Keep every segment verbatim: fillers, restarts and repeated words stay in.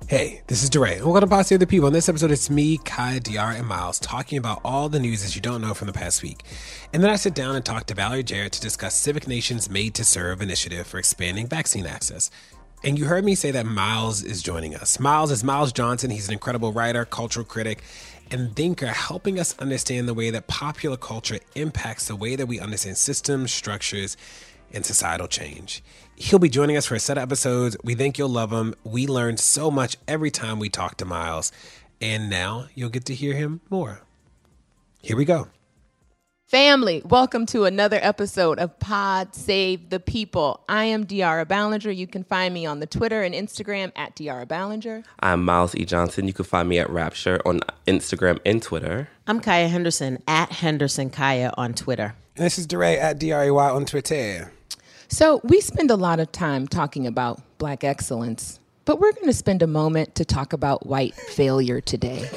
Hey, this is DeRay, and welcome to Pod Save the People. In this episode, it's me, Kaya, Diarra, and Miles talking about all the news that you don't know from the past week. And then I sit down and talk to Valerie Jarrett to discuss Civic Nation's Made to Serve initiative for expanding vaccine access. And you heard me say that Miles is joining us. Miles is Miles Johnson. He's an incredible writer, cultural critic, and thinker, helping us understand the way that popular culture impacts the way that we understand systems, structures, and societal change. He'll be joining us for a set of episodes. We think you'll love him. We learn so much every time we talk to Miles. And now you'll get to hear him more. Here we go. Family, welcome to another episode of Pod Save the People. I am Diarra Ballinger. You can find me on the Twitter and Instagram at Diarra Ballinger. I'm Miles E. Johnson. You can find me at Rapture on Instagram and Twitter. I'm Kaya Henderson at Henderson Kaya on Twitter. And this is DeRay at D R A Y on Twitter. So we spend a lot of time talking about Black excellence, but we're going to spend a moment to talk about white failure today.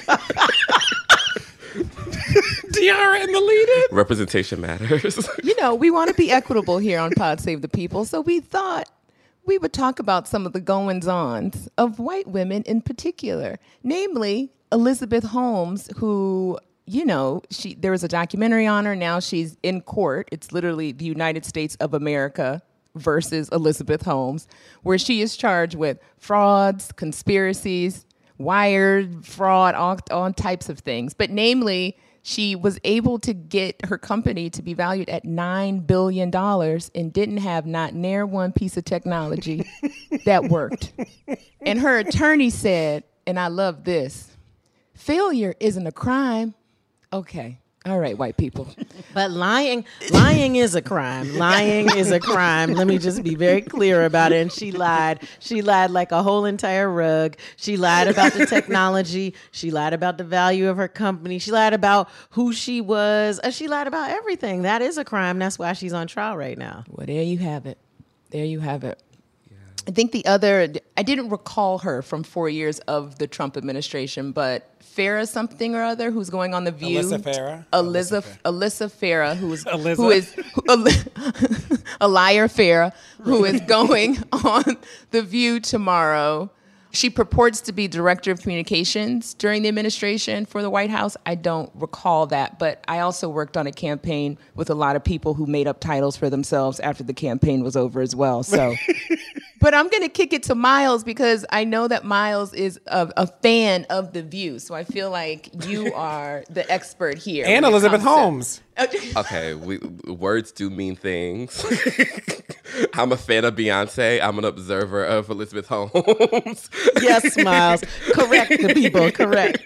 Diarra in the lead-in. Representation matters. You know, we want to be equitable here on Pod Save the People, so we thought we would talk about some of the goings-ons of white women in particular, namely Elizabeth Holmes, who, you know, she there was a documentary on her. Now she's in court. It's literally the United States of America versus Elizabeth Holmes, where she is charged with frauds, conspiracies, wired fraud, all, all types of things. But namely, she was able to get her company to be valued at nine billion dollars and didn't have not near one piece of technology that worked. And her attorney said, and I love this, failure isn't a crime. Okay. All right, white people. But lying, lying is a crime. Lying is a crime. Let me just be very clear about it. And she lied. She lied like a whole entire rug. She lied about the technology. She lied about the value of her company. She lied about who she was. Uh, She lied about everything. That is a crime. That's why she's on trial right now. Well, there you have it. There you have it. I think the other, I didn't recall her from four years of the Trump administration, but Farrah something or other, who's going on The View. Alyssa Farah. Alyssa, Alyssa Farah, who's, Alyssa. who is who, a liar Farah, who is going on The View tomorrow. She purports to be director of communications during the administration for the White House. I don't recall that, but I also worked on a campaign with a lot of people who made up titles for themselves after the campaign was over as well. So, but I'm going to kick it to Miles because I know that Miles is a, a fan of The View. So I feel like you are the expert here. And Elizabeth Holmes. Okay, we, words do mean things. I'm a fan of Beyonce. I'm an observer of Elizabeth Holmes. Yes, Miles. Correct the people. Correct.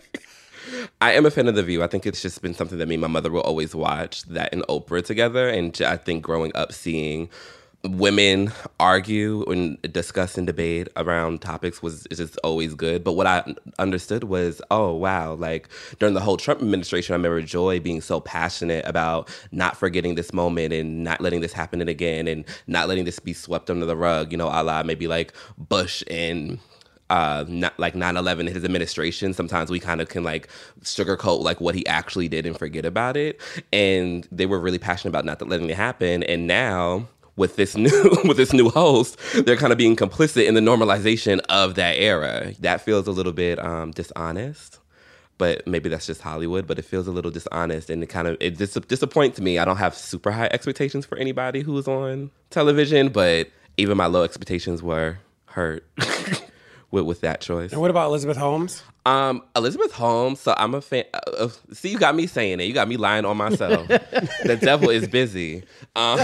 I am a fan of The View. I think it's just been something that me and my mother will always watch, that and Oprah together. And I think growing up seeing women argue and discuss and debate around topics was just always good. But what I understood was, oh, wow, like during the whole Trump administration, I remember Joy being so passionate about not forgetting this moment and not letting this happen again and not letting this be swept under the rug, you know, a la maybe like Bush and uh, not like nine eleven, his administration. Sometimes we kind of can like sugarcoat like what he actually did and forget about it. And they were really passionate about not letting it happen. And now with this new with this new host, they're kind of being complicit in the normalization of that era. That feels a little bit um, dishonest, but maybe that's just Hollywood. But it feels a little dishonest, and it kind of it dis- disappoints me. I don't have super high expectations for anybody who's on television, but even my low expectations were hurt with with that choice. And what about Elizabeth Holmes? Um, Elizabeth Holmes. So I'm a fan. Uh, see, you got me saying it. You got me lying on myself. The devil is busy. Um,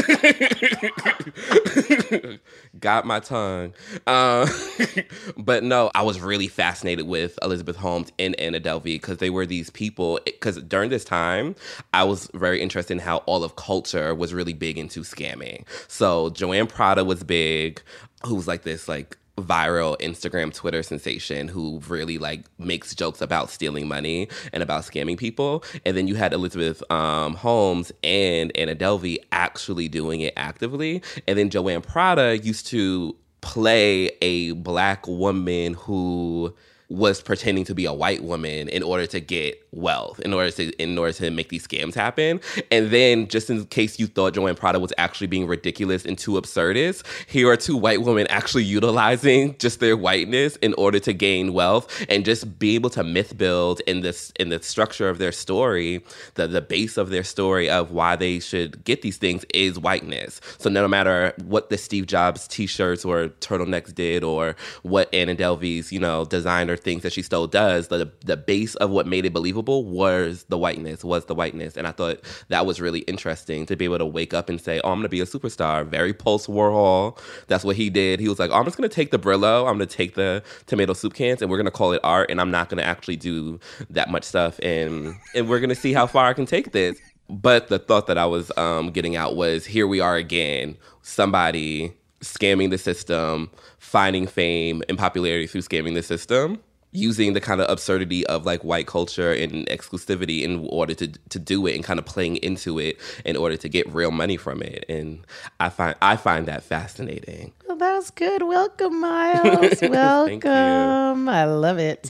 got my tongue. Uh, but no, I was really fascinated with Elizabeth Holmes and Anna Delvey because they were these people. Because during this time, I was very interested in how all of culture was really big into scamming. So Joanne Prada was big, who was like this like viral Instagram, Twitter sensation who really like makes jokes about stealing money and about scamming people. And then you had Elizabeth um, Holmes and Anna Delvey actually doing it actively. And then Joanne Prada used to play a black woman who was pretending to be a white woman in order to get wealth, in order to in order to make these scams happen. And then, just in case you thought Joanne Prada was actually being ridiculous and too absurdist, here are two white women actually utilizing just their whiteness in order to gain wealth and just be able to myth build in this in the structure of their story. The the base of their story of why they should get these things is whiteness. So no matter what the Steve Jobs t-shirts or turtlenecks did, or what Anna Delvey's, you know, designer things that she still does, the the base of what made it believable was the whiteness, was the whiteness. And I thought that was really interesting to be able to wake up and say, oh, I'm going to be a superstar. Very post Warhol. That's what he did. He was like, oh, I'm just going to take the Brillo, I'm going to take the tomato soup cans, and we're going to call it art, and I'm not going to actually do that much stuff. And, and we're going to see how far I can take this. But the thought that I was um, getting out was, here we are again, somebody scamming the system, finding fame and popularity through scamming the system, using the kind of absurdity of like white culture and exclusivity in order to to do it, and kind of playing into it in order to get real money from it. And I find I find that fascinating. Well, that was good. Welcome, Miles. Welcome. Thank you. I love it.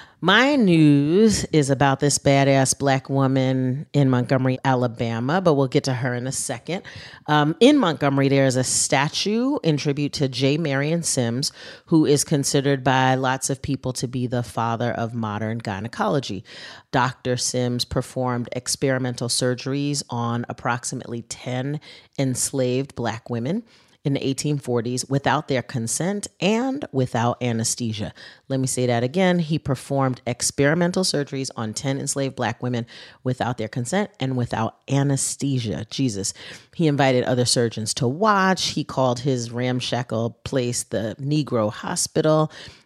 My news is about this badass black woman in Montgomery, Alabama, but we'll get to her in a second. Um, in Montgomery, there is a statue in tribute to J. Marion Sims, who is considered by lots of people to be the father of modern gynecology. Doctor Sims performed experimental surgeries on approximately ten enslaved black women in the eighteen forties without their consent and without anesthesia. Let me say that again. He performed experimental surgeries on ten enslaved black women without their consent and without anesthesia. Jesus. He invited other surgeons to watch. He called his ramshackle place the Negro Hospital.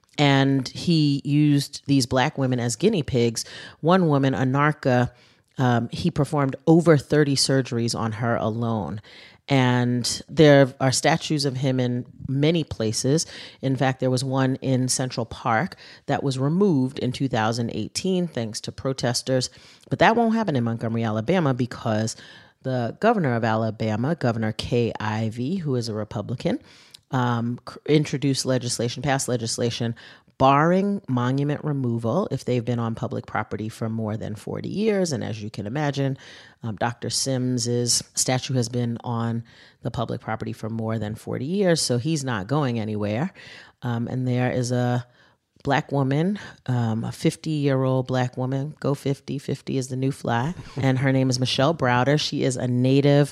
And he used these black women as guinea pigs. One woman, Anarcha, um, he performed over thirty surgeries on her alone. And there are statues of him in many places. In fact, there was one in Central Park that was removed in two thousand eighteen thanks to protesters. But that won't happen in Montgomery, Alabama, because the governor of Alabama, Governor Kay Ivey, who is a Republican, um, introduced legislation, passed legislation barring monument removal if they've been on public property for more than forty years. And as you can imagine, um, Doctor Sims's statue has been on the public property for more than forty years, so he's not going anywhere. Um, and there is a black woman, um, a fifty-year-old black woman, go fifty, fifty is the new fly, and her name is Michelle Browder. She is a native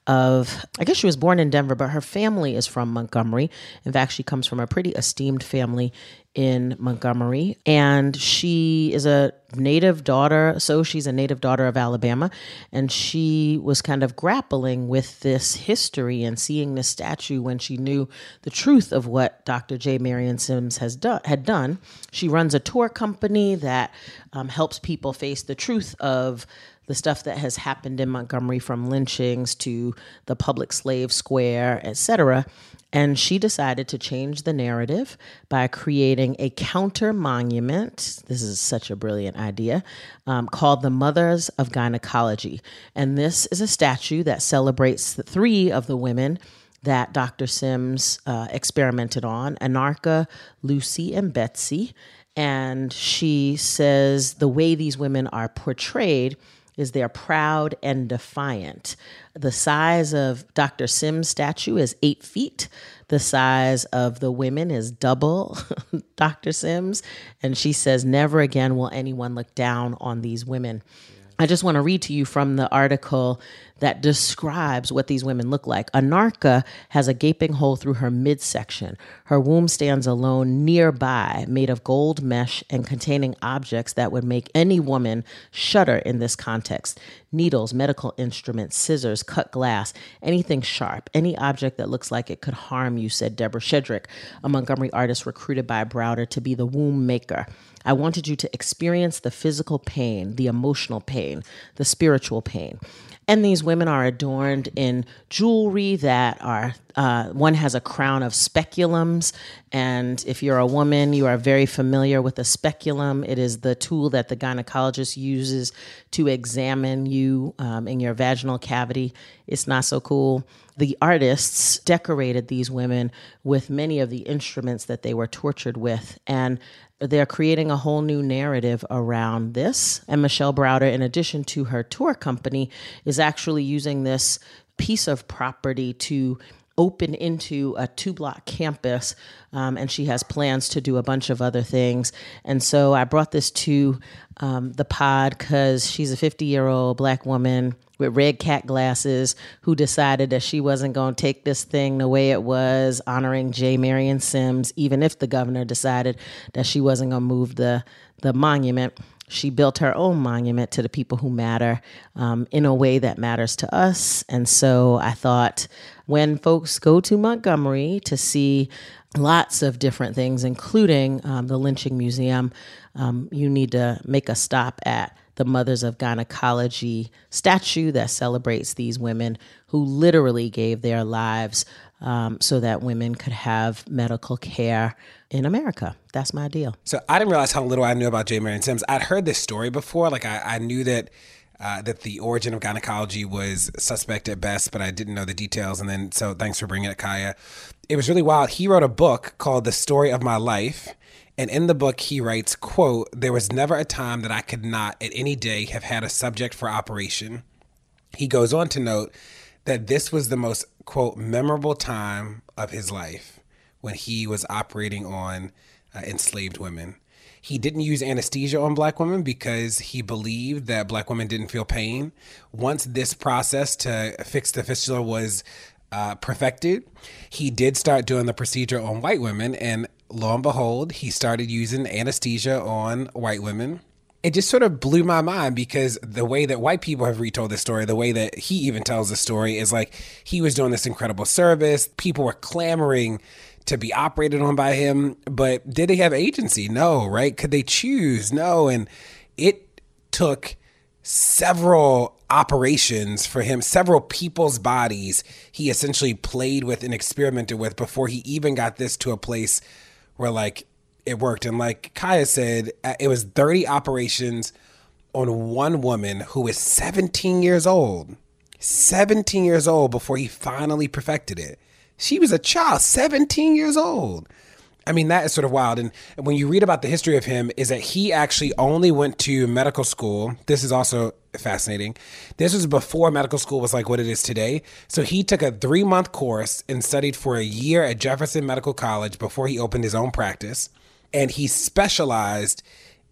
of, I guess she was born in Denver, but her family is from Montgomery. In fact, she comes from a pretty esteemed family in Montgomery, and she is a native daughter, so she's a native daughter of Alabama, and she was kind of grappling with this history and seeing this statue when she knew the truth of what Doctor J. Marion Sims has done, had done. She runs a tour company that um, helps people face the truth of the stuff that has happened in Montgomery, from lynchings to the public slave square, et cetera. And she decided to change the narrative by creating a counter monument. This is such a brilliant idea, um, called the Mothers of Gynecology. And this is a statue that celebrates the three of the women that Doctor Sims uh, experimented on, Anarcha, Lucy, and Betsy. And she says the way these women are portrayed is they're proud and defiant. The size of Doctor Sims' statue is eight feet. The size of the women is double Doctor Sims. And she says, never again will anyone look down on these women. I just want to read to you from the article that describes what these women look like. Anarcha has a gaping hole through her midsection. Her womb stands alone nearby, made of gold mesh and containing objects that would make any woman shudder in this context. Needles, medical instruments, scissors, cut glass, anything sharp, any object that looks like it could harm you, said Deborah Shedrick, a Montgomery artist recruited by Browder to be the womb maker. I wanted you to experience the physical pain, the emotional pain, the spiritual pain. And these women are adorned in jewelry that are, uh, one has a crown of speculums. And if you're a woman, you are very familiar with a speculum. It is the tool that the gynecologist uses to examine you um, in your vaginal cavity. It's not so cool. The artists decorated these women with many of the instruments that they were tortured with. And they're creating a whole new narrative around this. And Michelle Browder, in addition to her tour company, is actually using this piece of property to open into a two-block campus, um, and she has plans to do a bunch of other things. And so I brought this to um, the pod because she's a fifty-year-old Black woman with red cat glasses who decided that she wasn't going to take this thing the way it was, honoring J. Marion Sims, even if the governor decided that she wasn't going to move the, the monument. She built her own monument to the people who matter um, in a way that matters to us. And so I thought when folks go to Montgomery to see lots of different things, including um, the Lynching Museum, um, you need to make a stop at the Mothers of Gynecology statue that celebrates these women who literally gave their lives um, so that women could have medical care in America. That's my deal. So I didn't realize how little I knew about J. Marion Sims. I'd heard this story before. Like I, I knew that uh, that the origin of gynecology was suspect at best, but I didn't know the details. And then, so thanks for bringing it, Kaya. It was really wild. He wrote a book called The Story of My Life. And in the book, he writes, quote, "There was never a time that I could not at any day have had a subject for operation." He goes on to note that this was the most, quote, memorable time of his life when he was operating on uh, enslaved women. He didn't use anesthesia on Black women because he believed that Black women didn't feel pain. Once this process to fix the fistula was uh, perfected, he did start doing the procedure on white women, and lo and behold, he started using anesthesia on white women. It just sort of blew my mind because the way that white people have retold this story, the way that he even tells the story is like he was doing this incredible service. People were clamoring to be operated on by him, but did they have agency? No, right? Could they choose? No. And it took several operations for him, several people's bodies he essentially played with and experimented with before he even got this to a place where like it worked. And like Kaya said, it was thirty operations on one woman who is seventeen years old, seventeen years old before he finally perfected it. She was a child, seventeen years old. I mean, that is sort of wild. And when you read about the history of him, is that he actually only went to medical school. This is also fascinating. This was before medical school was like what it is today. So he took a three-month course and studied for a year at Jefferson Medical College before he opened his own practice. And he specialized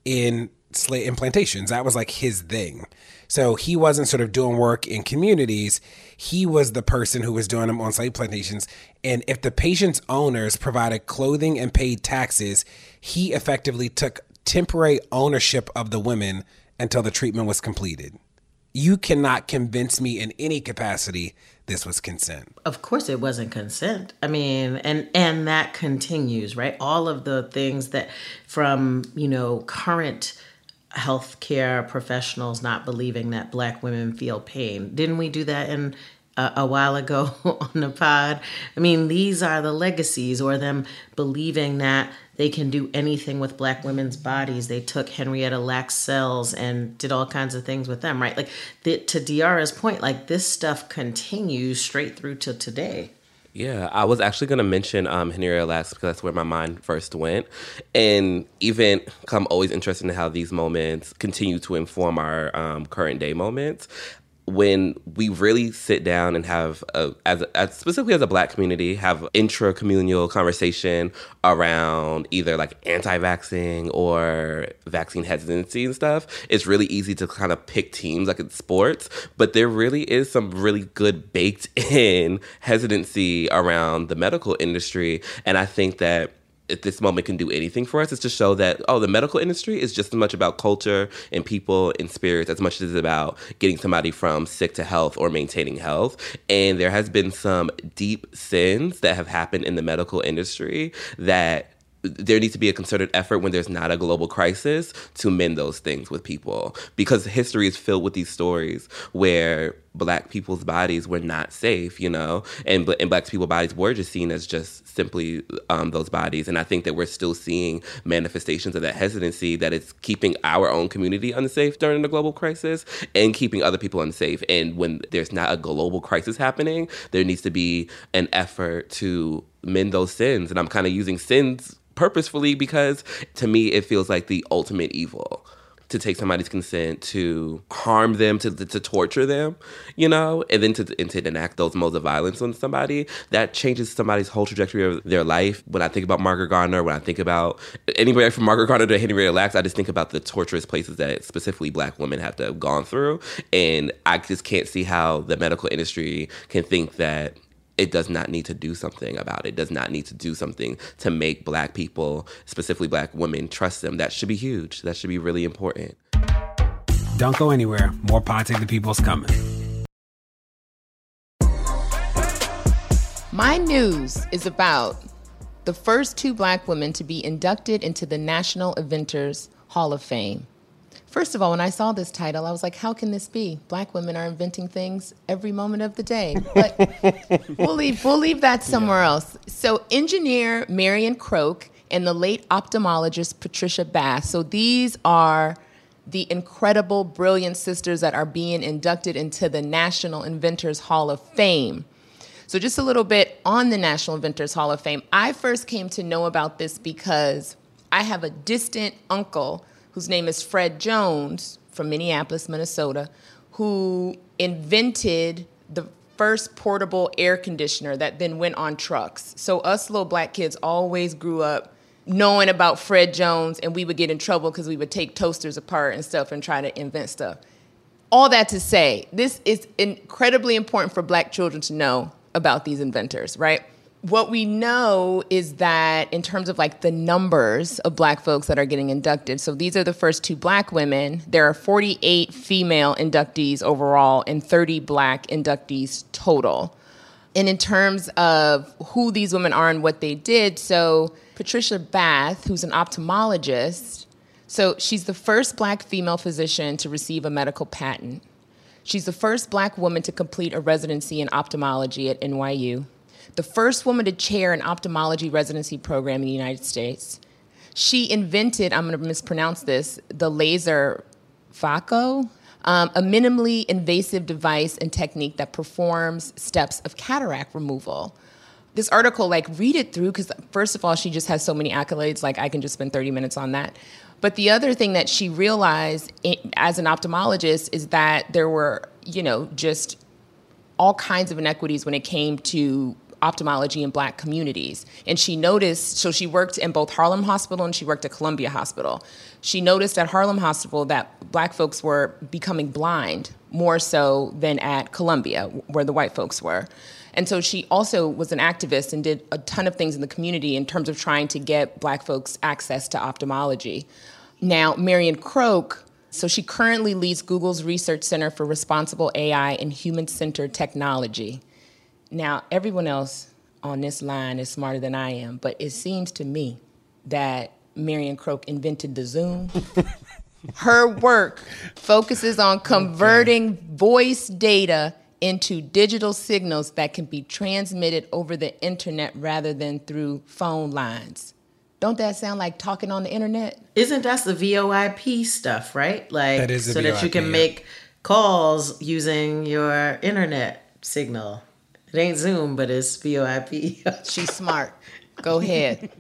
in slave implantations. That was like his thing. So he wasn't sort of doing work in communities. He was the person who was doing them on slave plantations. And if the patient's owners provided clothing and paid taxes, he effectively took temporary ownership of the women until the treatment was completed. You cannot convince me in any capacity this was consent. Of course it wasn't consent. I mean, and and that continues, right? All of the things that from, you know, current healthcare professionals not believing that Black women feel pain. Didn't we do that in uh, a while ago on the pod? I mean, these are the legacies, or them believing that they can do anything with Black women's bodies. They took Henrietta Lacks cells and did all kinds of things with them, right? Like the, to Diarra's point, like this stuff continues straight through to today. Yeah, I was actually going to mention um, Henrietta Lacks because that's where my mind first went. And even, I'm always interested in how these moments continue to inform our um, current day moments. When we really sit down and have, a, as, a, as specifically as a Black community, have intra-communal conversation around either like anti-vaxxing or vaccine hesitancy and stuff, it's really easy to kind of pick teams like it's sports. But there really is some really good baked in hesitancy around the medical industry. And I think that if this moment can do anything for us, is to show that, oh, the medical industry is just as much about culture and people and spirits as much as it's about getting somebody from sick to health or maintaining health. And there has been some deep sins that have happened in the medical industry that there needs to be a concerted effort when there's not a global crisis to mend those things with people. Because history is filled with these stories where Black people's bodies were not safe, you know, and, and Black people's bodies were just seen as just simply um, those bodies. And I think that we're still seeing manifestations of that hesitancy that it's keeping our own community unsafe during the global crisis and keeping other people unsafe. And when there's not a global crisis happening, there needs to be an effort to mend those sins. And I'm kind of using sins purposefully because to me, it feels like the ultimate evil. To take somebody's consent, to harm them, to to torture them, you know, and then to, and to enact those modes of violence on somebody, that changes somebody's whole trajectory of their life. When I think about Margaret Garner, when I think about anybody from Margaret Garner to Henrietta Lacks, I just think about the torturous places that specifically Black women have to have gone through. And I just can't see how the medical industry can think that it does not need to do something about it, does not need to do something to make Black people, specifically Black women, trust them. That should be huge. That should be really important. Don't go anywhere. More Pod Save the People's coming. My news is about the first two Black women to be inducted into the National Inventors Hall of Fame. First of all, when I saw this title, I was like, how can this be? Black women are inventing things every moment of the day. But we'll leave, we'll leave that somewhere yeah. else. So engineer Marion Croak and the late ophthalmologist Patricia Bath. So these are the incredible, brilliant sisters that are being inducted into the National Inventors Hall of Fame. So just a little bit on the National Inventors Hall of Fame. I first came to know about this because I have a distant uncle whose name is Fred Jones from Minneapolis, Minnesota, who invented the first portable air conditioner that then went on trucks. So us little Black kids always grew up knowing about Fred Jones, and we would get in trouble because we would take toasters apart and stuff and try to invent stuff. All that to say, this is incredibly important for Black children to know about these inventors, right? What we know is that in terms of like the numbers of Black folks that are getting inducted, so these are the first two Black women. There are forty-eight female inductees overall and thirty Black inductees total. And in terms of who these women are and what they did, so Patricia Bath, who's an ophthalmologist, so she's the first Black female physician to receive a medical patent. She's the first Black woman to complete a residency in ophthalmology at N Y U. The first woman to chair an ophthalmology residency program in the United States. She invented, I'm going to mispronounce this, the laser phaco, um, a minimally invasive device and technique that performs steps of cataract removal. This article, like, read it through, because first of all, she just has so many accolades, like I can just spend thirty minutes on that. But the other thing that she realized as an ophthalmologist is that there were, you know, just all kinds of inequities when it came to ophthalmology in Black communities. And she noticed, so she worked in both Harlem Hospital and she worked at Columbia Hospital. She noticed at Harlem Hospital that Black folks were becoming blind more so than at Columbia, where the white folks were. And so she also was an activist and did a ton of things in the community in terms of trying to get Black folks access to ophthalmology. Now, Marion Croak, so she currently leads Google's Research Center for Responsible A I and Human-Centered Technology. Now, everyone else on this line is smarter than I am, but it seems to me that Marion Croak invented the Zoom. Her work focuses on converting okay. voice data into digital signals that can be transmitted over the internet rather than through phone lines. Don't that sound like talking on the internet? Isn't that the V O I P stuff, right? Like, that is the so V O I P, that you can yeah. make calls using your internet signal. It ain't Zoom, but it's V O I P. She's smart. Go ahead.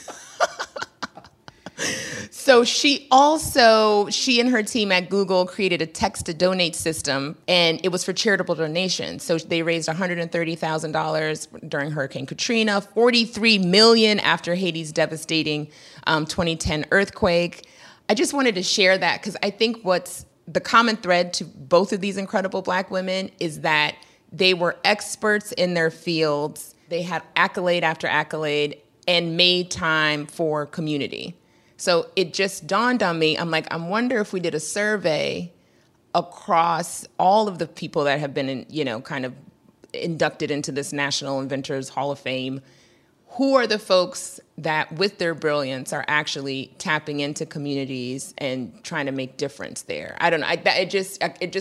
So she also, she and her team at Google created a text-to-donate system, and it was for charitable donations. So they raised one hundred thirty thousand dollars during Hurricane Katrina, forty-three million dollars after Haiti's devastating um, twenty ten earthquake. I just wanted to share that because I think what's the common thread to both of these incredible Black women is that they were experts in their fields. They had accolade after accolade and made time for community. So it just dawned on me, I'm like, I wonder if we did a survey across all of the people that have been, in, you know, kind of inducted into this National Inventors Hall of Fame, who are the folks that with their brilliance are actually tapping into communities and trying to make difference there? I don't know. I, it just, it just,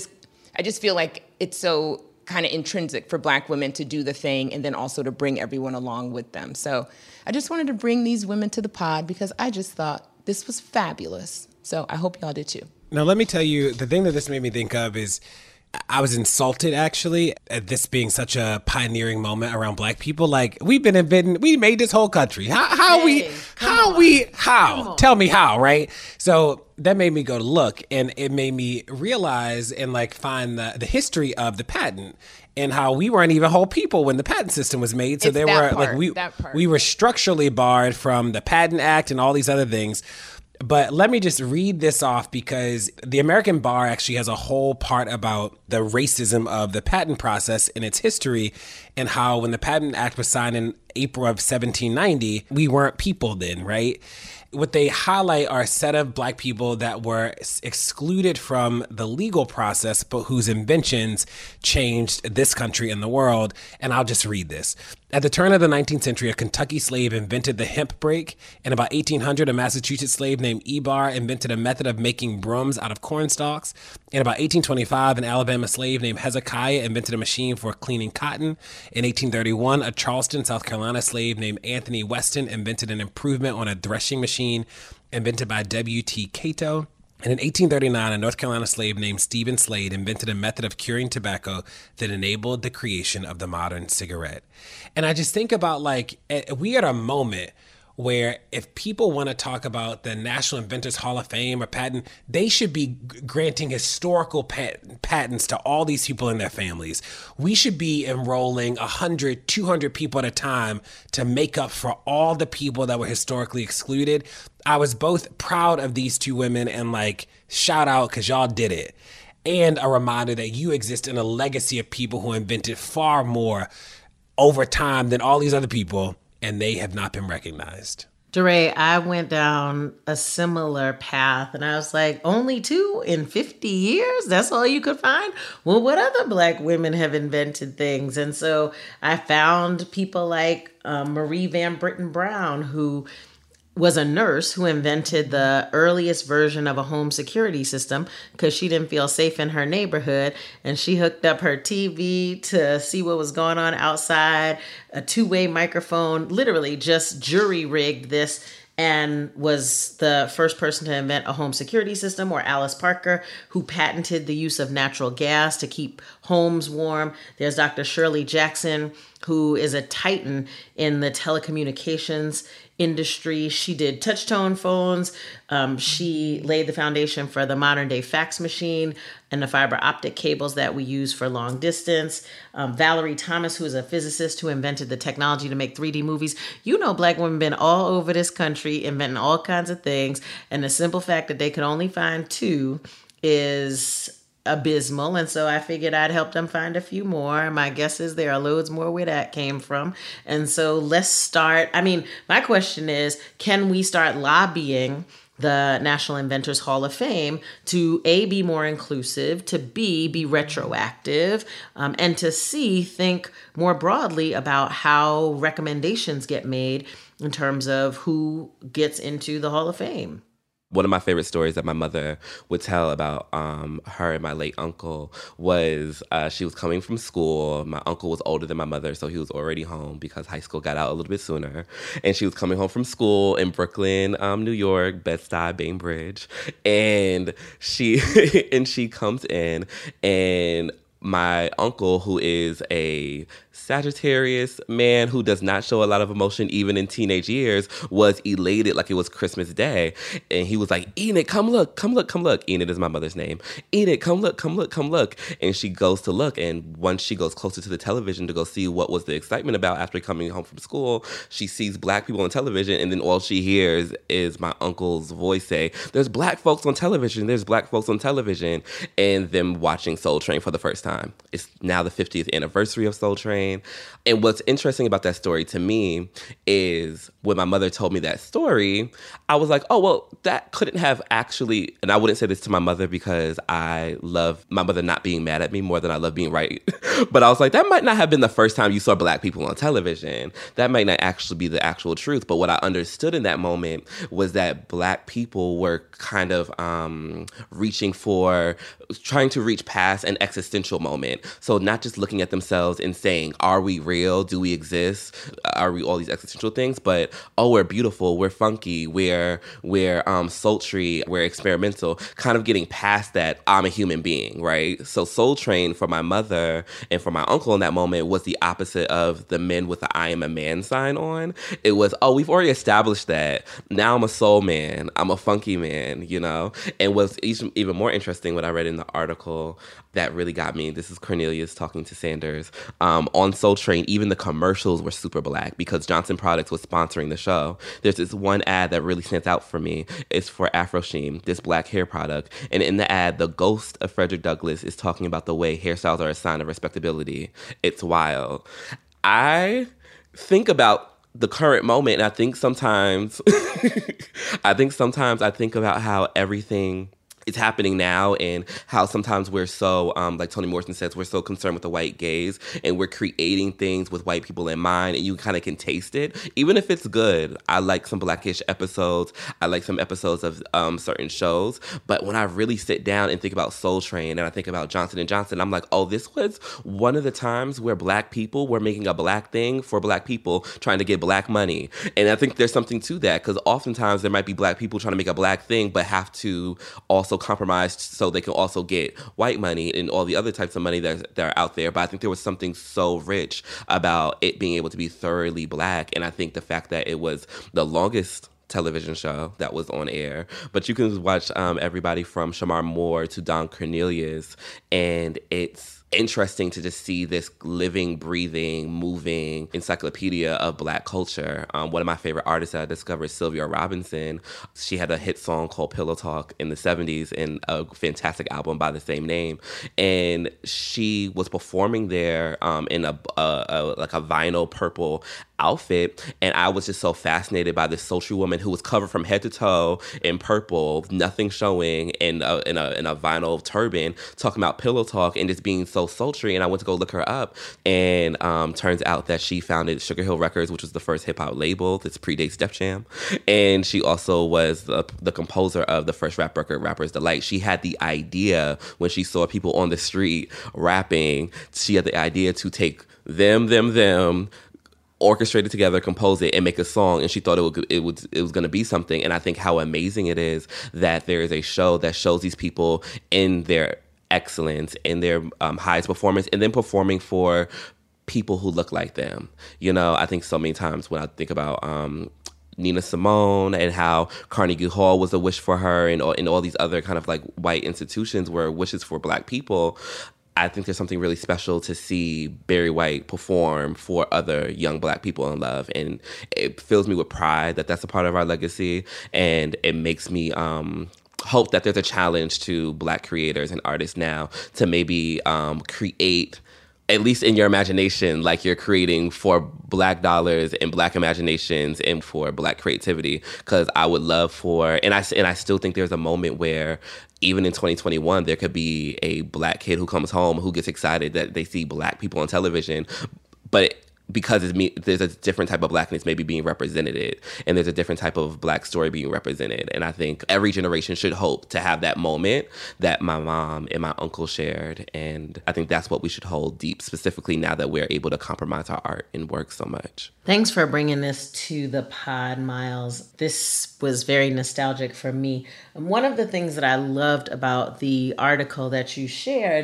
I just feel like it's so kind of intrinsic for Black women to do the thing and then also to bring everyone along with them. So I just wanted to bring these women to the pod because I just thought this was fabulous. So I hope y'all did too. Now, let me tell you, the thing that this made me think of is I was insulted, actually, at this being such a pioneering moment around Black people. Like, we've been inventing, we made this whole country. How, how Hey, we, how on. we, how? Tell me how, right? So that made me go to look, and it made me realize and like find the, the history of the patent and how we weren't even whole people when the patent system was made. So It's there that were part, like we that part. we were structurally barred from the Patent Act and all these other things. But let me just read this off because the American Bar actually has a whole part about the racism of the patent process and its history and how when the Patent Act was signed in April of seventeen ninety, we weren't people then, right? What they highlight are a set of Black people that were excluded from the legal process, but whose inventions changed this country and the world. And I'll just read this. At the turn of the nineteenth century, a Kentucky slave invented the hemp brake. In about eighteen hundred, a Massachusetts slave named Ebar invented a method of making brooms out of corn stalks. In about eighteen twenty-five, an Alabama slave named Hezekiah invented a machine for cleaning cotton. In eighteen thirty-one, a Charleston, South Carolina slave named Anthony Weston invented an improvement on a threshing machine invented by W T Cato. And in eighteen thirty-nine, a North Carolina slave named Stephen Slade invented a method of curing tobacco that enabled the creation of the modern cigarette. And I just think about like, we are at a moment where if people want to talk about the National Inventors Hall of Fame or patent, they should be granting historical pat- patents to all these people and their families. We should be enrolling one hundred, two hundred people at a time to make up for all the people that were historically excluded. I was both proud of these two women and like, shout out because y'all did it. And a reminder that you exist in a legacy of people who invented far more over time than all these other people, and they have not been recognized. DeRay, I went down a similar path and I was like, only two in fifty years? That's all you could find? Well, what other Black women have invented things? And so I found people like uh, Marie Van Britten Brown, who was a nurse who invented the earliest version of a home security system because she didn't feel safe in her neighborhood. And she hooked up her T V to see what was going on outside, a two-way microphone, literally just jury rigged this, and was the first person to invent a home security system. Or Alice Parker, who patented the use of natural gas to keep homes warm. There's Doctor Shirley Jackson, who is a titan in the telecommunications industry. She did touch-tone phones. Um, she laid the foundation for the modern day fax machine and the fiber optic cables that we use for long distance. Um, Valerie Thomas, who is a physicist who invented the technology to make three D movies. You know, Black women been all over this country inventing all kinds of things. And the simple fact that they could only find two is abysmal. And so I figured I'd help them find a few more. My guess is there are loads more where that came from. And so let's start. I mean, my question is, can we start lobbying the National Inventors Hall of Fame to A, be more inclusive, to B, be retroactive, um, and to C, think more broadly about how recommendations get made in terms of who gets into the Hall of Fame? One of my favorite stories that my mother would tell about um, her and my late uncle was uh, she was coming from school. My uncle was older than my mother, so he was already home because high school got out a little bit sooner. And she was coming home from school in Brooklyn, um, New York, Bed-Stuy, Bainbridge. And she and she comes in, and my uncle, who is a Sagittarius man who does not show a lot of emotion even in teenage years, was elated like it was Christmas Day. And he was like, Enid, come look, come look, come look. Enid is my mother's name. Enid, come look, come look, come look. And she goes to look. And once she goes closer to the television to go see what was the excitement about after coming home from school, she sees Black people on television. And then all she hears is my uncle's voice say, there's Black folks on television. There's Black folks on television. And them watching Soul Train for the first time. It's now the fiftieth anniversary of Soul Train. Train. And what's interesting about that story to me is when my mother told me that story, I was like, oh, well, that couldn't have actually, and I wouldn't say this to my mother because I love my mother not being mad at me more than I love being right. But I was like, that might not have been the first time you saw Black people on television. That might not actually be the actual truth. But what I understood in that moment was that Black people were kind of um, reaching for, trying to reach past an existential moment. So not just looking at themselves and saying, are we real? Do we exist? Are we all these existential things? But, oh, we're beautiful, we're funky, we're, we're um, sultry, we're experimental, kind of getting past that I'm a human being, right? So Soul Train for my mother and for my uncle in that moment was the opposite of the men with the I am a man sign on. It was, oh, we've already established that. Now I'm a soul man. I'm a funky man, you know? And what's even more interesting, what I read in the article that really got me, this is Cornelius talking to Sanders, um, on Soul Train, even the commercials were super Black because Johnson Products was sponsoring the show. There's this one ad that really stands out for me. It's for AfroSheen, this Black hair product. And in the ad, the ghost of Frederick Douglass is talking about the way hairstyles are a sign of respectability. It's wild. I think about the current moment, and I think sometimes, I think sometimes I think about how everything is happening now and how sometimes we're so, um, like Toni Morrison says, we're so concerned with the white gaze and we're creating things with white people in mind and you kind of can taste it. Even if it's good, I like some Blackish episodes. I like some episodes of um, certain shows. But when I really sit down and think about Soul Train and I think about Johnson and Johnson, I'm like, oh, this was one of the times where Black people were making a Black thing for Black people trying to get Black money. And I think there's something to that because oftentimes there might be Black people trying to make a Black thing but have to also compromised so they can also get white money and all the other types of money that, that are out there. But I think there was something so rich about it being able to be thoroughly Black. And I think the fact that it was the longest television show that was on air. But you can watch um, everybody from Shamar Moore to Don Cornelius, and it's interesting to just see this living, breathing, moving encyclopedia of Black culture. Um, one of my favorite artists that I discovered is Sylvia Robinson. She had a hit song called Pillow Talk in the seventies and a fantastic album by the same name. And she was performing there um, in a, a, a like a vinyl purple outfit, and I was just so fascinated by this sultry woman who was covered from head to toe in purple, nothing showing, in a, in a, in a vinyl turban, talking about pillow talk and just being so sultry. And I went to go look her up, and um, turns out that she founded Sugar Hill Records, which was the first hip hop label. This predates Def Jam, and she also was the, the composer of the first rap record, Rapper's Delight. She had the idea when she saw people on the street rapping. She had the idea to take them, them, them. orchestrate it together, compose it, and make a song. And she thought it would it would it was going to be something. And I think how amazing it is that there is a show that shows these people in their excellence, in their um, highest performance, and then performing for people who look like them. You know, I think so many times when I think about um, Nina Simone and how Carnegie Hall was a wish for her, and, and all these other kind of like white institutions were wishes for Black people. I think there's something really special to see Barry White perform for other young Black people in love. And it fills me with pride that that's a part of our legacy. And it makes me um, hope that there's a challenge to Black creators and artists now to maybe um, create, at least in your imagination, like you're creating for Black dollars and Black imaginations and for Black creativity. Because I would love for, and I, and I still think there's a moment where even in twenty twenty-one, there could be a Black kid who comes home who gets excited that they see Black people on television, but because it's me, there's a different type of Blackness maybe being represented, and there's a different type of Black story being represented. And I think every generation should hope to have that moment that my mom and my uncle shared. And I think that's what we should hold deep, specifically now that we're able to compromise our art and work so much. Thanks for bringing this to the pod, Miles. This was very nostalgic for me. And one of the things that I loved about the article that you shared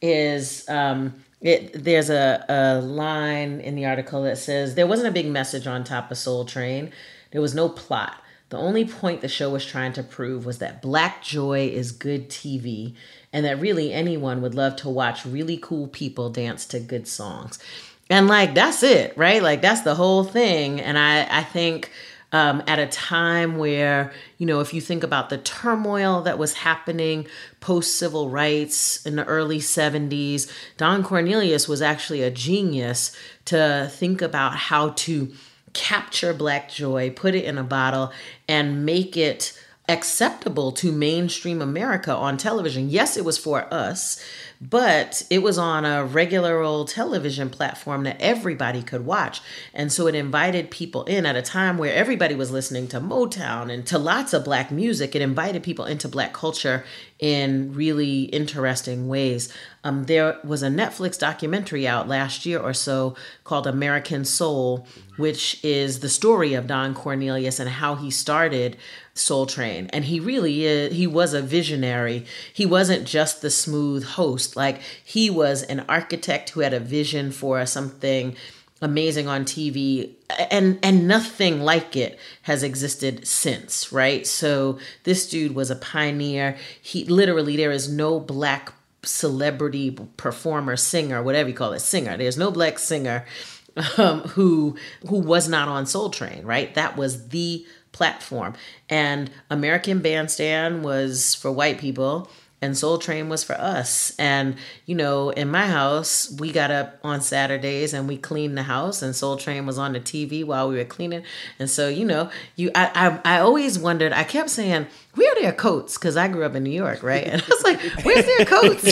is um, It, there's a, a line in the article that says, there wasn't a big message on top of Soul Train. There was no plot. The only point the show was trying to prove was that Black joy is good T V and that really anyone would love to watch really cool people dance to good songs. And like, that's it, right? Like, that's the whole thing. And I, I think um, at a time where, you know, if you think about the turmoil that was happening post-civil rights in the early seventies, Don Cornelius was actually a genius to think about how to capture Black joy, put it in a bottle, and make it acceptable to mainstream America on television. Yes, it was for us, but it was on a regular old television platform that everybody could watch. And so it invited people in at a time where everybody was listening to Motown and to lots of Black music. It invited people into Black culture in really interesting ways. Um, there was a Netflix documentary out last year or so called American Soul, which is the story of Don Cornelius and how he started Soul Train. And he really is, he was a visionary. He wasn't just the smooth host. Like, he was an architect who had a vision for something amazing on T V, and and nothing like it has existed since, right? So this dude was a pioneer. He literally, there is no Black celebrity performer, singer, whatever you call it, singer. There's no Black singer um, who who was not on Soul Train, right? That was the platform. And American Bandstand was for white people, and Soul Train was for us. And, you know, in my house, we got up on Saturdays and we cleaned the house, and Soul Train was on the T V while we were cleaning. And so, you know, you I I, I always wondered, I kept saying, where are their coats? Because I grew up in New York, right? And I was like, where's their coats?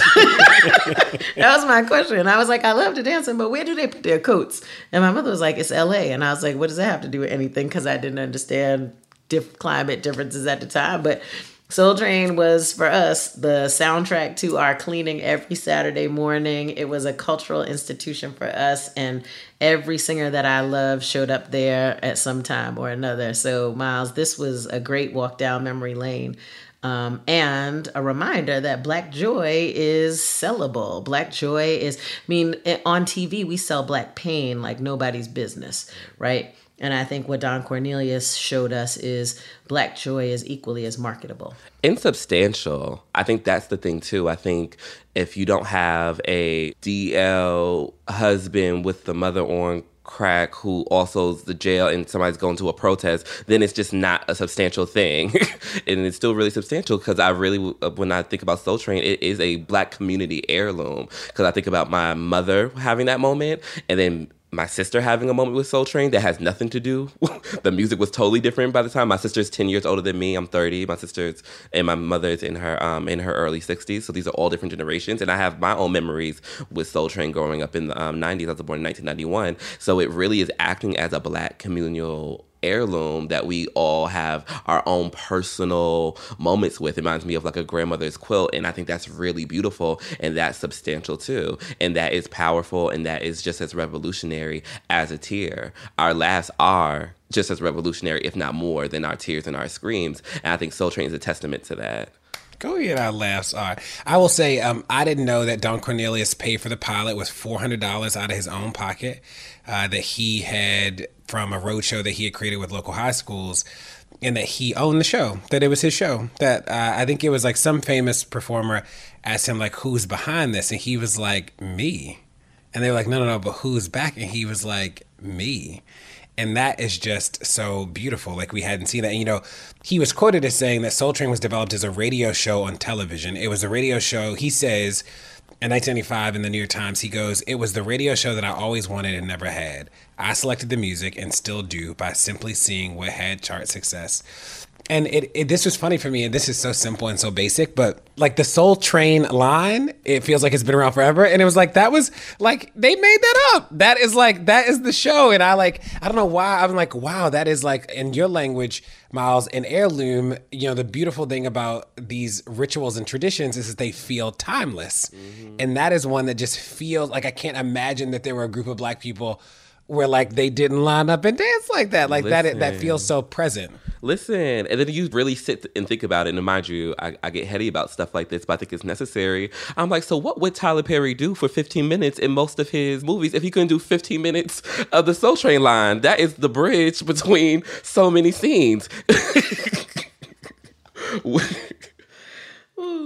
That was my question. I was like, I love to dance, but where do they put their coats? And my mother was like, it's L A. And I was like, what does that have to do with anything? Because I didn't understand diff- climate differences at the time. But Soul Train was, for us, the soundtrack to our cleaning every Saturday morning. It was a cultural institution for us, and every singer that I love showed up there at some time or another. So, Miles, this was a great walk down memory lane. Um, and a reminder that Black joy is sellable. Black joy is, I mean, on T V, we sell Black pain like nobody's business, right? And I think what Don Cornelius showed us is Black joy is equally as marketable. Insubstantial. I think that's the thing, too. I think if you don't have a D L husband with the mother on crack who also is the jail and somebody's going to a protest, then it's just not a substantial thing. And it's still really substantial because I really, when I think about Soul Train, it is a Black community heirloom. Because I think about my mother having that moment, and then my sister having a moment with Soul Train that has nothing to do. The music was totally different by the time. My sister's ten years older than me. I'm thirty. My sister's and my mother's in her um, in her early sixties. So these are all different generations. And I have my own memories with Soul Train growing up in the um, nineties. I was born in nineteen ninety-one. So it really is acting as a Black communal heirloom that we all have our own personal moments with. It reminds me of like a grandmother's quilt, and I think that's really beautiful, and that's substantial too, and that is powerful, and that is just as revolutionary as a tear. Our laughs are just as revolutionary, if not more, than our tears and our screams, and I think Soul Train is a testament to that. Go ahead, our laughs are. I will say, um, I didn't know that Don Cornelius paid for the pilot with four hundred dollars out of his own pocket uh, that he had from a road show that he had created with local high schools, and that he owned the show, that it was his show. That uh, I think it was like some famous performer asked him, like, who's behind this? And he was like, me. And they were like, no, no, no, but who's back? And he was like, me. And that is just so beautiful. Like, we hadn't seen that. And, you know, he was quoted as saying that Soul Train was developed as a radio show on television. It was a radio show, he says, in nineteen ninety-five in the New York Times, he goes, it was the radio show that I always wanted and never had. I selected the music and still do by simply seeing what had chart success. And it, it this was funny for me, and this is so simple and so basic, but like the Soul Train line, it feels like it's been around forever. And it was like, that was like, they made that up. That is like, that is the show. And I like, I don't know why, I'm like, wow, that is like, in your language, Miles, an heirloom. You know, the beautiful thing about these rituals and traditions is that they feel timeless. Mm-hmm. And that is one that just feels like, I can't imagine that there were a group of Black people where like they didn't line up and dance like that. Like Listen. that, that feels so present. Listen, and then you really sit and think about it. And mind you, I, I get heady about stuff like this, but I think it's necessary. I'm like, so what would Tyler Perry do for fifteen minutes in most of his movies if he couldn't do fifteen minutes of the Soul Train line? That is the bridge between so many scenes.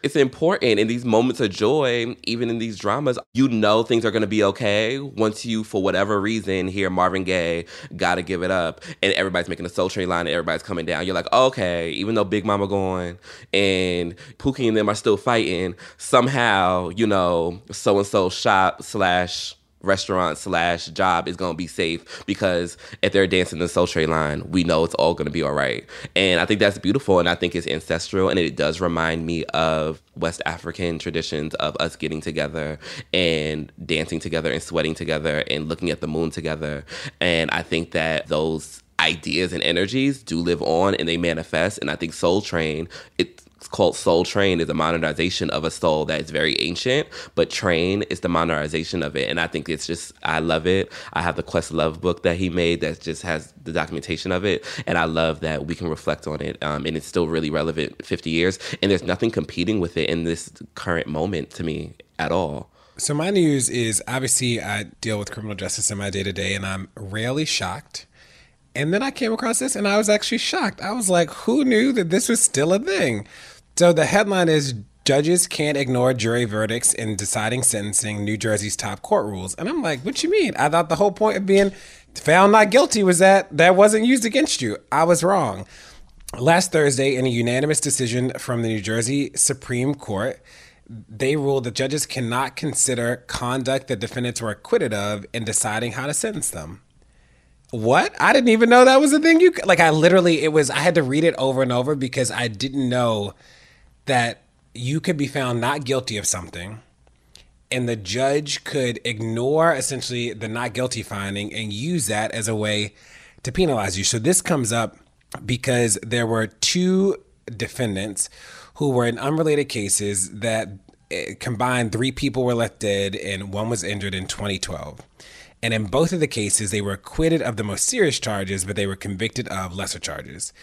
It's important in these moments of joy, even in these dramas, you know things are going to be okay once you, for whatever reason, hear Marvin Gaye, Gotta Give It Up, and everybody's making a Soul Train line and everybody's coming down. You're like, okay, even though Big Mama gone and Pookie and them are still fighting, somehow, you know, so-and-so shop slash restaurant slash job is going to be safe because if they're dancing the Soul Train line, we know it's all going to be all right. And I think that's beautiful, and I think it's ancestral, and it does remind me of West African traditions of us getting together and dancing together and sweating together and looking at the moon together. And I think that those ideas and energies do live on and they manifest. And I think Soul Train, it's called Soul Train, is a modernization of a soul that is very ancient, but Train is the modernization of it. And I think it's just, I love it. I have the Questlove book that he made that just has the documentation of it. And I love that we can reflect on it. Um, and it's still really relevant fifty years. And there's nothing competing with it in this current moment to me at all. So my news is, obviously I deal with criminal justice in my day-to-day, and I'm rarely shocked. And then I came across this and I was actually shocked. I was like, who knew that this was still a thing? So the headline is, judges can't ignore jury verdicts in deciding sentencing, New Jersey's top court rules. And I'm like, what you mean? I thought the whole point of being found not guilty was that that wasn't used against you. I was wrong. Last Thursday, in a unanimous decision from the New Jersey Supreme Court, they ruled that judges cannot consider conduct that defendants were acquitted of in deciding how to sentence them. What? I didn't even know that was a thing. You could, like, I literally, it was, I had to read it over and over because I didn't know that you could be found not guilty of something and the judge could ignore essentially the not guilty finding and use that as a way to penalize you. So this comes up because there were two defendants who were in unrelated cases that combined three people were left dead and one was injured in twenty twelve. And in both of the cases, they were acquitted of the most serious charges, but they were convicted of lesser charges.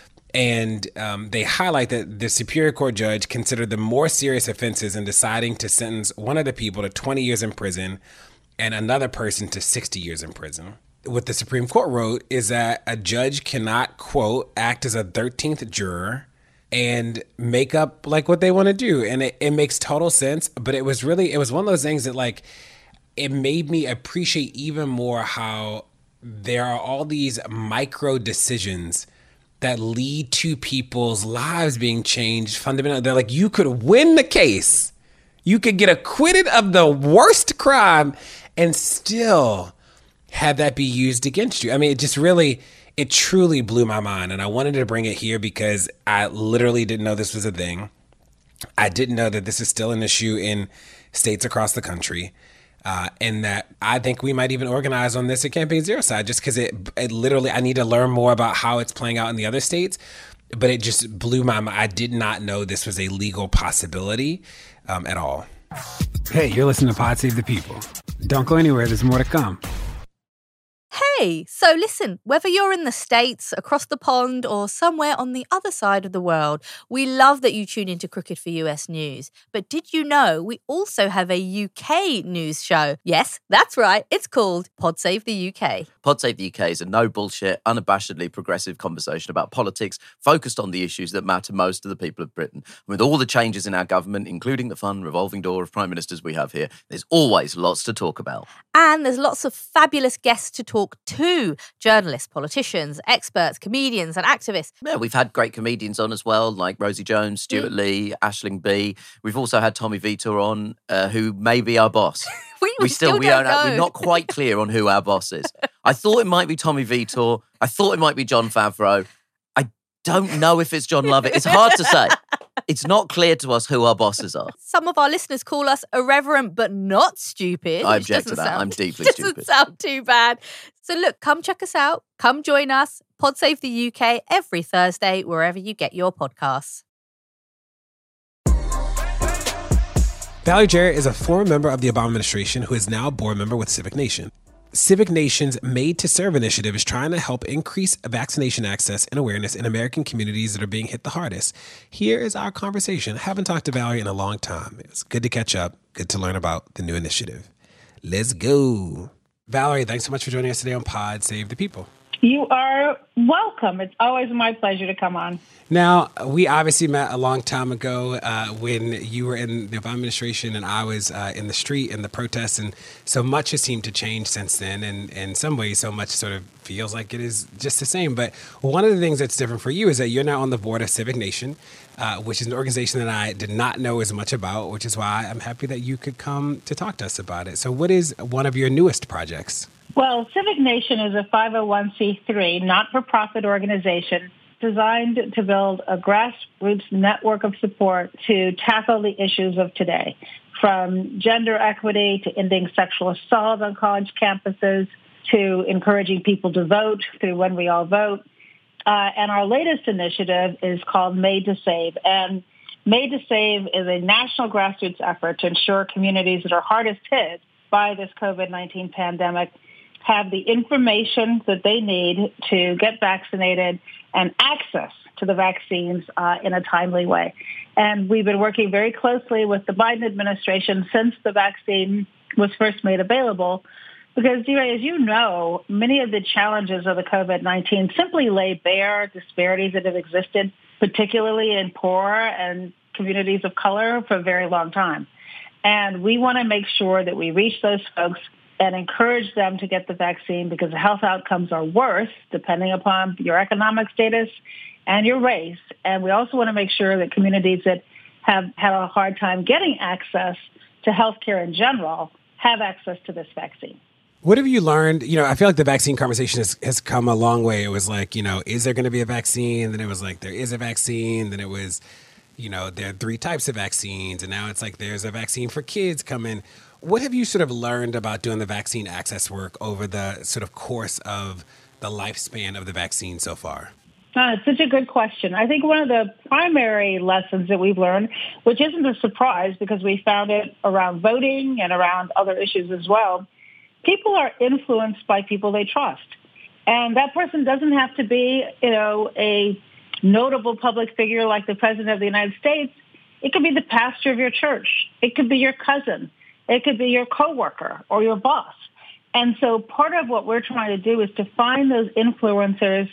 And um, they highlight that the Superior Court judge considered the more serious offenses in deciding to sentence one of the people to twenty years in prison and another person to sixty years in prison. What the Supreme Court wrote is that a judge cannot, quote, act as a thirteenth juror and make up like what they want to do. And it, it makes total sense. But it was really, it was one of those things that, like, it made me appreciate even more how there are all these micro decisions that lead to people's lives being changed fundamentally. They're like, you could win the case. You could get acquitted of the worst crime and still have that be used against you. I mean, it just really, it truly blew my mind. And I wanted to bring it here because I literally didn't know this was a thing. I didn't know that this is still an issue in states across the country. Uh, and that I think we might even organize on this at Campaign Zero Side, just because it, it literally, I need to learn more about how it's playing out in the other states. But it just blew my mind. I did not know this was a legal possibility um, at all. Hey, you're listening to Pod Save the People. Don't go anywhere. There's more to come. Hey, so listen, whether you're in the States, across the pond, or somewhere on the other side of the world, we love that you tune into Crooked for U S News. But did you know we also have a U K news show? Yes, that's right. It's called Pod Save the U K. Pod Save the U K is a no-bullshit, unabashedly progressive conversation about politics focused on the issues that matter most to the people of Britain. And with all the changes in our government, including the fun revolving door of prime ministers we have here, there's always lots to talk about. And there's lots of fabulous guests to talk to. Journalists, politicians, experts, comedians and activists. Yeah, we've had great comedians on as well, like Rosie Jones, Stuart mm. Lee, Aisling Bea. We've also had Tommy Vitor on, uh, who may be our boss. we, we, we still, still we don't know. know. We're not quite clear on who our boss is. I thought it might be Tommy Vitor. I thought it might be Jon Favreau. I don't know if it's John Lovett. It's hard to say. It's not clear to us who our bosses are. Some of our listeners call us irreverent but not stupid. I object to that. Sound, I'm deeply doesn't stupid. Doesn't sound too bad. So look, come check us out. Come join us. Pod Save the U K every Thursday, wherever you get your podcasts. Valerie Jarrett is a former member of the Obama administration who is now a board member with Civic Nation. Civic Nation's Made to Serve initiative is trying to help increase vaccination access and awareness in American communities that are being hit the hardest. Here is our conversation. I haven't talked to Valerie in a long time. It was good to catch up, good to learn about the new initiative. Let's go. Valerie, thanks so much for joining us today on Pod Save the People. You are welcome. It's always my pleasure to come on. Now, we obviously met a long time ago uh, when you were in the Obama administration and I was uh, in the street in the protests. And so much has seemed to change since then. And in some ways, so much sort of feels like it is just the same. But one of the things that's different for you is that you're now on the board of Civic Nation, uh, which is an organization that I did not know as much about, which is why I'm happy that you could come to talk to us about it. So what is one of your newest projects? Well, Civic Nation is a five oh one c three not-for-profit organization designed to build a grassroots network of support to tackle the issues of today, from gender equity to ending sexual assault on college campuses to encouraging people to vote through When We All Vote. Uh, and our latest initiative is called Made to Save. And Made to Save is a national grassroots effort to ensure communities that are hardest hit by this COVID nineteen pandemic have the information that they need to get vaccinated and access to the vaccines uh, in a timely way. And we've been working very closely with the Biden administration since the vaccine was first made available, because, DeRay, as you know, many of the challenges of the COVID nineteen simply lay bare disparities that have existed, particularly in poor and communities of color, for a very long time. And we want to make sure that we reach those folks and encourage them to get the vaccine, because the health outcomes are worse depending upon your economic status and your race. And we also want to make sure that communities that have had a hard time getting access to health care in general have access to this vaccine. What have you learned? You know, I feel like the vaccine conversation has, has come a long way. It was like, you know, is there going to be a vaccine? Then it was like, there is a vaccine. Then it was, you know, there are three types of vaccines. And now it's like, there's a vaccine for kids coming. What have you sort of learned about doing the vaccine access work over the sort of course of the lifespan of the vaccine so far? Uh, it's such a good question. I think one of the primary lessons that we've learned, which isn't a surprise because we found it around voting and around other issues as well, people are influenced by people they trust. And that person doesn't have to be, you know, a notable public figure like the President of the United States. It could be the pastor of your church. It could be your cousin. It could be your coworker or your boss. And so part of what we're trying to do is to find those influencers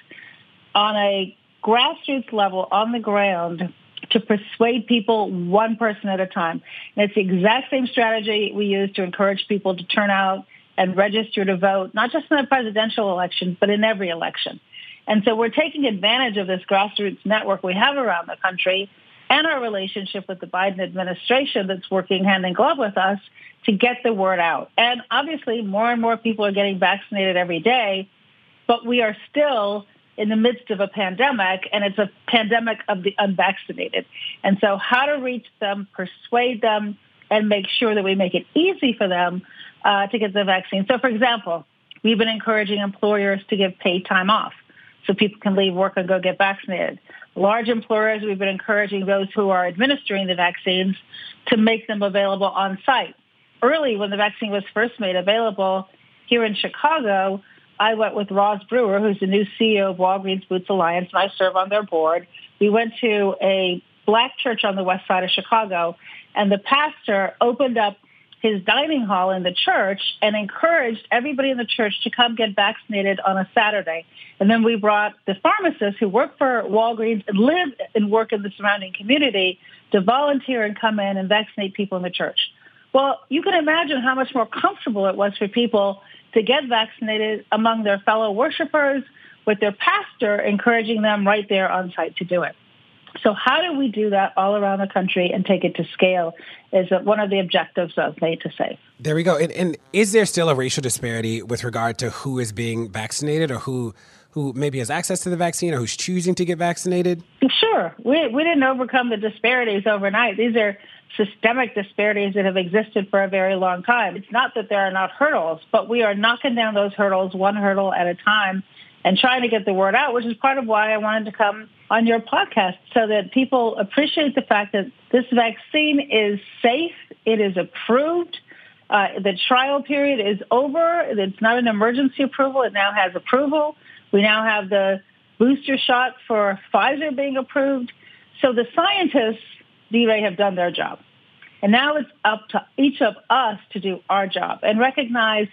on a grassroots level on the ground to persuade people one person at a time. And it's the exact same strategy we use to encourage people to turn out and register to vote, not just in the presidential election, but in every election. And so we're taking advantage of this grassroots network we have around the country and our relationship with the Biden administration that's working hand in glove with us to get the word out. And obviously, more and more people are getting vaccinated every day, but we are still in the midst of a pandemic, and it's a pandemic of the unvaccinated. And so how to reach them, persuade them, and make sure that we make it easy for them uh, to get the vaccine. So, for example, we've been encouraging employers to give paid time off so people can leave work and go get vaccinated. Large employers, we've been encouraging those who are administering the vaccines to make them available on site. Early, when the vaccine was first made available here in Chicago, I went with Roz Brewer, who's the new C E O of Walgreens Boots Alliance, and I serve on their board. We went to a black church on the west side of Chicago, and the pastor opened up his dining hall in the church and encouraged everybody in the church to come get vaccinated on a Saturday. And then we brought the pharmacists who work for Walgreens and live and work in the surrounding community to volunteer and come in and vaccinate people in the church. Well, you can imagine how much more comfortable it was for people to get vaccinated among their fellow worshipers, with their pastor encouraging them right there on site to do it. So how do we do that all around the country and take it to scale is one of the objectives of Made to Save. There we go. And, and is there still a racial disparity with regard to who is being vaccinated or who who maybe has access to the vaccine or who's choosing to get vaccinated? Sure. We, we didn't overcome the disparities overnight. These are systemic disparities that have existed for a very long time. It's not that there are not hurdles, but we are knocking down those hurdles one hurdle at a time and trying to get the word out, which is part of why I wanted to come on your podcast, so that people appreciate the fact that this vaccine is safe, it is approved, uh, the trial period is over, it's not an emergency approval, it now has approval. We now have the booster shot for Pfizer being approved. So the scientists, D-Ray, have done their job. And now it's up to each of us to do our job and recognize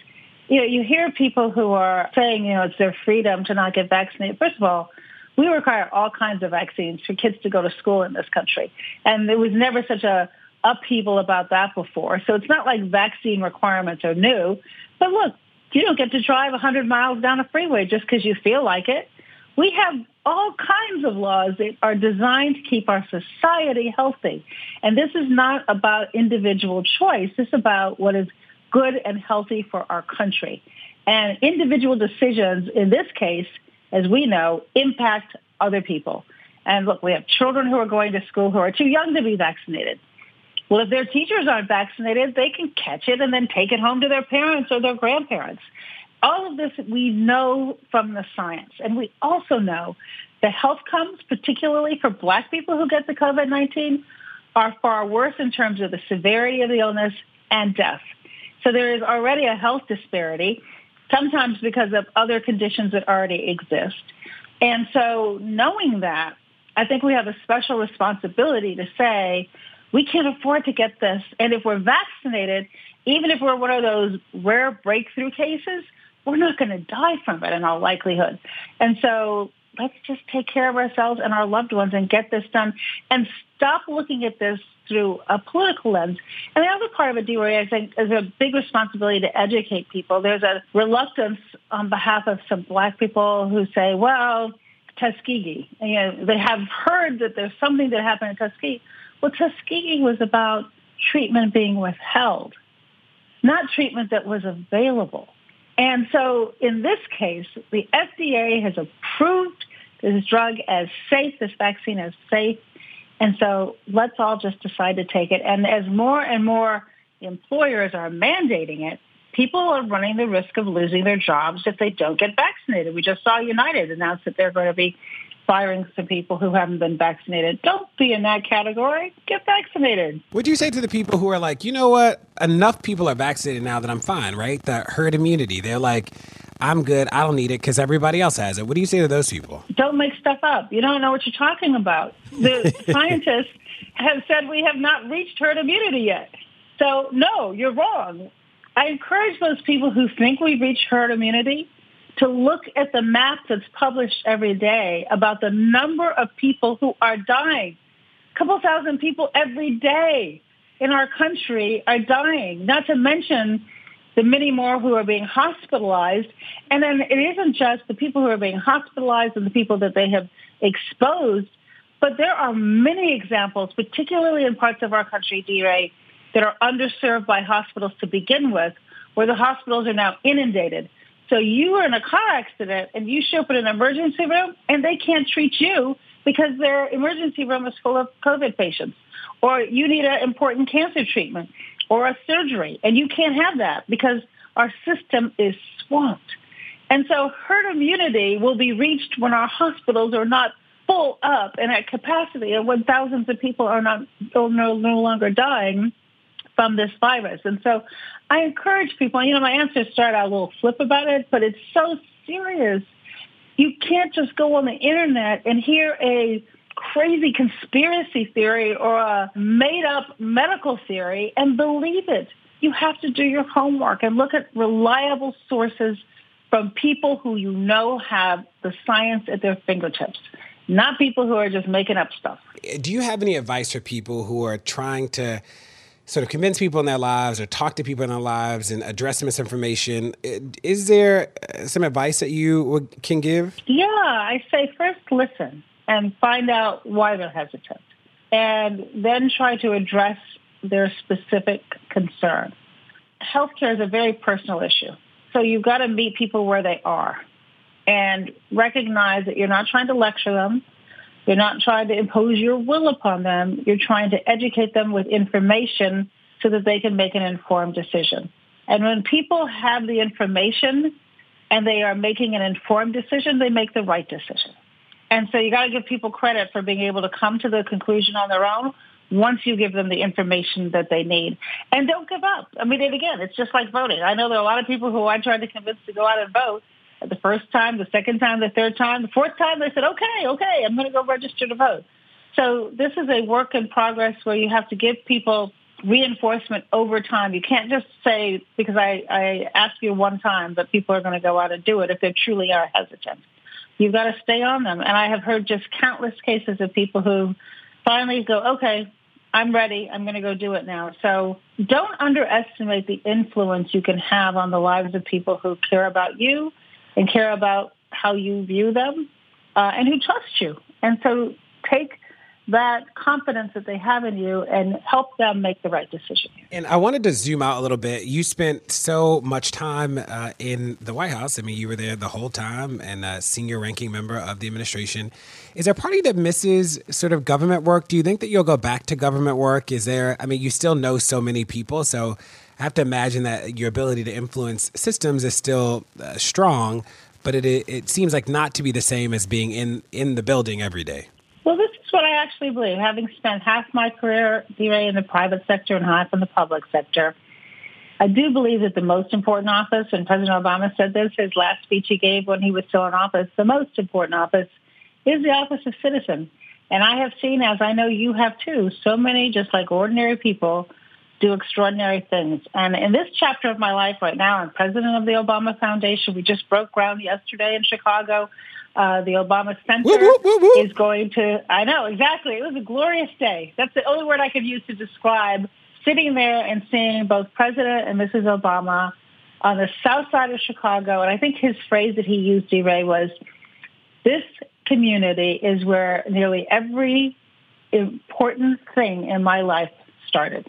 you know, you hear people who are saying, you know, it's their freedom to not get vaccinated. First of all, we require all kinds of vaccines for kids to go to school in this country. And there was never such a upheaval about that before. So it's not like vaccine requirements are new. But look, you don't get to drive one hundred miles down a freeway just because you feel like it. We have all kinds of laws that are designed to keep our society healthy. And this is not about individual choice. This is about what is good and healthy for our country. And individual decisions, in this case, as we know, impact other people. And look, we have children who are going to school who are too young to be vaccinated. Well, if their teachers aren't vaccinated, they can catch it and then take it home to their parents or their grandparents. All of this we know from the science. And we also know that health outcomes, particularly for Black people who get the COVID nineteen, are far worse in terms of the severity of the illness and death. So there is already a health disparity, sometimes because of other conditions that already exist. And so knowing that, I think we have a special responsibility to say, we can't afford to get this. And if we're vaccinated, even if we're one of those rare breakthrough cases, we're not going to die from it in all likelihood. And so let's just take care of ourselves and our loved ones and get this done and stop looking at this through a political lens. And the other part of it, DeRay, I think, is a big responsibility to educate people. There's a reluctance on behalf of some Black people who say, well, Tuskegee. You know, they have heard that there's something that happened in Tuskegee. Well, Tuskegee was about treatment being withheld, not treatment that was available. And so in this case, the F D A has approved this drug as safe, this vaccine as safe. And so let's all just decide to take it. And as more and more employers are mandating it, people are running the risk of losing their jobs if they don't get vaccinated. We just saw United announce that they're going to be firing some people who haven't been vaccinated. Don't be in that category. Get vaccinated. What do you say to the people who are like, you know what? Enough people are vaccinated now that I'm fine, right? The herd immunity. They're like, I'm good. I don't need it because everybody else has it. What do you say to those people? Don't make stuff up. You don't know what you're talking about. The scientists have said we have not reached herd immunity yet. So, no, you're wrong. I encourage those people who think we've reached herd immunity to look at the map that's published every day about the number of people who are dying. A couple thousand people every day in our country are dying, not to mention the many more who are being hospitalized. And then it isn't just the people who are being hospitalized and the people that they have exposed, but there are many examples, particularly in parts of our country, DeRay, that are underserved by hospitals to begin with, where the hospitals are now inundated. So you are in a car accident and you show up in an emergency room and they can't treat you because their emergency room is full of COVID patients. Or you need an important cancer treatment or a surgery, and you can't have that because our system is swamped. And so herd immunity will be reached when our hospitals are not full up and at capacity, and when thousands of people are not no, no longer dying from this virus. And so I encourage people, you know, my answer started out a little flip about it, but it's so serious. You can't just go on the internet and hear a crazy conspiracy theory or a made-up medical theory and believe it. You have to do your homework and look at reliable sources from people who you know have the science at their fingertips, not people who are just making up stuff. Do you have any advice for people who are trying to sort of convince people in their lives or talk to people in their lives and address misinformation? Is there some advice that you would, can give? Yeah, I say first listen and find out why they're hesitant, and then try to address their specific concern. Healthcare is a very personal issue, so you've got to meet people where they are and recognize that you're not trying to lecture them. You're not trying to impose your will upon them. You're trying to educate them with information so that they can make an informed decision. And when people have the information and they are making an informed decision, they make the right decision. And so you got to give people credit for being able to come to the conclusion on their own once you give them the information that they need. And don't give up. I mean, and again, it's just like voting. I know there are a lot of people who I tried to convince to go out and vote. The first time, the second time, the third time, the fourth time, they said, okay, okay, I'm going to go register to vote. So this is a work in progress where you have to give people reinforcement over time. You can't just say, because I, I ask you one time, that people are going to go out and do it if they truly are hesitant. You've got to stay on them. And I have heard just countless cases of people who finally go, okay, I'm ready. I'm going to go do it now. So don't underestimate the influence you can have on the lives of people who care about you and care about how you view them uh, and who trust you. And so take that confidence that they have in you and help them make the right decision. And I wanted to zoom out a little bit. You spent so much time uh, in the White House. I mean, you were there the whole time and a senior ranking member of the administration. Is there a party that misses sort of government work? Do you think that you'll go back to government work? Is there, I mean, you still know so many people, so I have to imagine that your ability to influence systems is still uh, strong, but it it seems like not to be the same as being in, in the building every day. Well, this is what I actually believe. Having spent half my career, DeRay, in the private sector and half in the public sector, I do believe that the most important office, and President Obama said this, his last speech he gave when he was still in office, the most important office is the office of citizen. And I have seen, as I know you have too, so many just like ordinary people do extraordinary things. And in this chapter of my life right now, I'm president of the Obama Foundation. We just broke ground yesterday in Chicago. Uh, the Obama Center whoop, whoop, whoop, whoop. is going to, I know, exactly. It was a glorious day. That's the only word I could use to describe sitting there and seeing both President and Missus Obama on the south side of Chicago. And I think his phrase that he used, DeRay, was, this community is where nearly every important thing in my life started.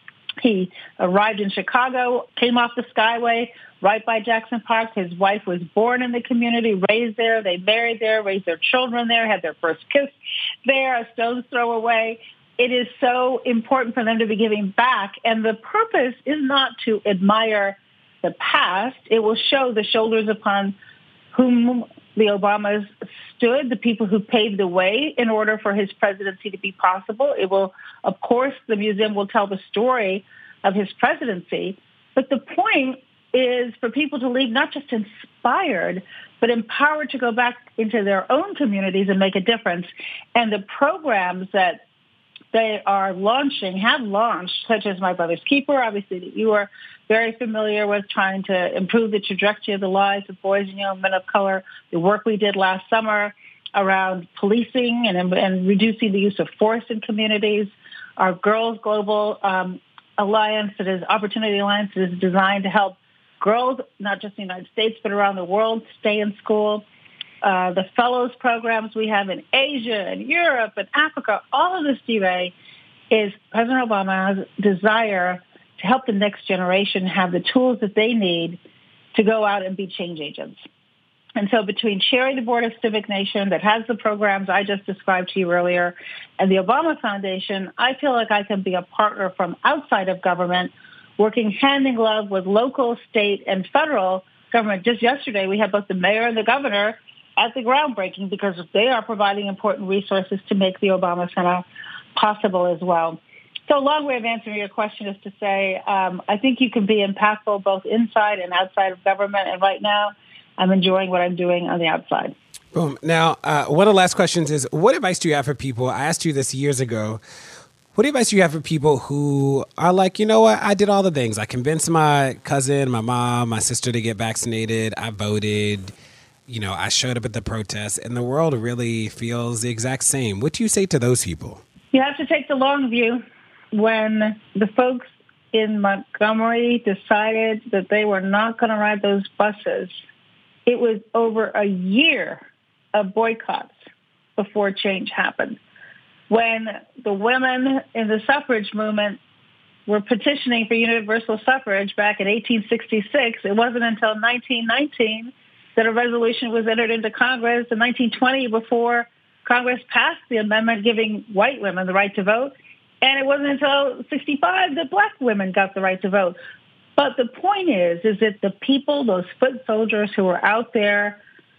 He arrived in Chicago, came off the Skyway, right by Jackson Park. His wife was born in the community, raised there. They married there, raised their children there, had their first kiss there, a stone's throw away. It is so important for them to be giving back. And the purpose is not to admire the past. It will show the shoulders upon whom the Obamas stood, the people who paved the way in order for his presidency to be possible. It will, of course, the museum will tell the story of his presidency. But the point is for people to leave not just inspired, but empowered to go back into their own communities and make a difference. And the programs that they are launching, have launched, such as My Brother's Keeper, obviously that you are very familiar with, trying to improve the trajectory of the lives of boys and young men of color, the work we did last summer around policing and, and reducing the use of force in communities, our Girls Global um, Alliance, that is Opportunity Alliance, that is designed to help girls, not just in the United States, but around the world, stay in school. Uh, the fellows programs we have in Asia and Europe and Africa, all of this, DeRay, is President Obama's desire to help the next generation have the tools that they need to go out and be change agents. And so between chairing the board of Civic Nation that has the programs I just described to you earlier and the Obama Foundation, I feel like I can be a partner from outside of government, working hand in glove with local, state, and federal government. Just yesterday, we had both the mayor and the governor at the groundbreaking because they are providing important resources to make the Obama Center possible as well. So a long way of answering your question is to say, um, I think you can be impactful both inside and outside of government. And right now, I'm enjoying what I'm doing on the outside. Boom. Now, uh, one of the last questions is, what advice do you have for people? I asked you this years ago. What advice do you have for people who are like, you know what, I did all the things. I convinced my cousin, my mom, my sister to get vaccinated. I voted. You know, I showed up at the protests, and the world really feels the exact same. What do you say to those people? You have to take the long view. When the folks in Montgomery decided that they were not going to ride those buses, it was over a year of boycotts before change happened. When the women in the suffrage movement were petitioning for universal suffrage back in eighteen sixty-six, it wasn't until nineteen nineteen that a resolution was entered into Congress, in nineteen twenty, before Congress passed the amendment giving white women the right to vote. And it wasn't until sixty-five that black women got the right to vote. But the point is, is that the people, those foot soldiers who were out there